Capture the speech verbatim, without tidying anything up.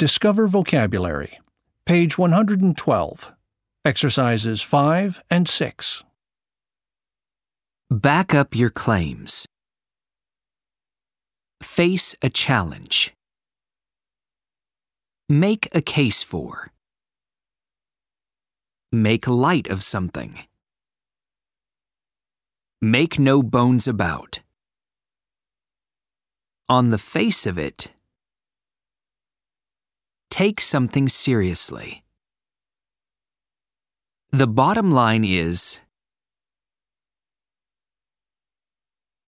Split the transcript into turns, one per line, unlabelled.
Discover vocabulary. Page one hundred twelve. Exercises five and six.
Back up your claims. Face a challenge. Make a case for. Make light of something. Make no bones about. On the face of it. Take something seriously. The bottom line is,